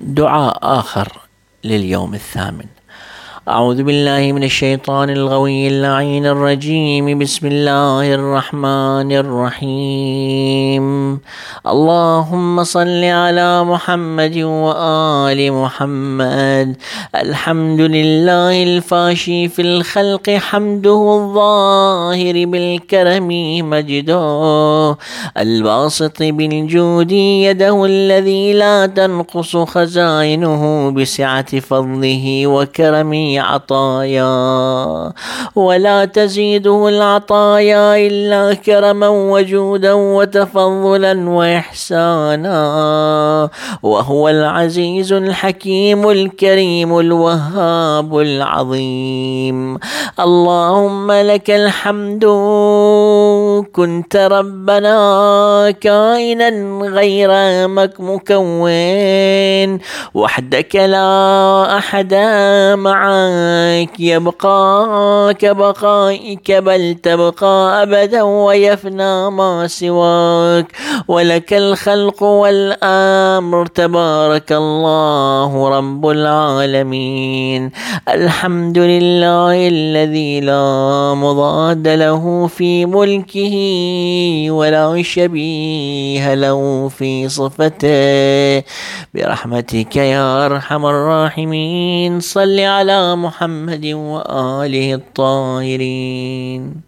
دعاء آخر لليوم الثامن. أعوذ بالله من الشيطان الغوي اللعين الرجيم. بسم الله الرحمن الرحيم. اللهم صل على محمد وآل محمد. الحمد لله الفاشي في الخلق حمده، الظاهر بالكرم مجده، الباسط بالجود يده الذي لا تنقص خزائنه بسعة فضله وكرم عطايا، ولا تزيده العطايا إلا كرما وجودا وتفضلا وإحسانا، وهو العزيز الحكيم الكريم الوهاب العظيم. اللهم لك الحمد، كنت ربنا كائنا غير مكون، وحدك لا أحد معك يبقى كبقائك، بل تبقى أبدا ويفنى ما سواك، ولك الخلق والأمر، تبارك الله رب العالمين. الحمد لله الذي لا مضاد له في ملكه ولا شبيه له في صفته، برحمتك يا أرحم الراحمين. صل على محمد وآله الطاهرين.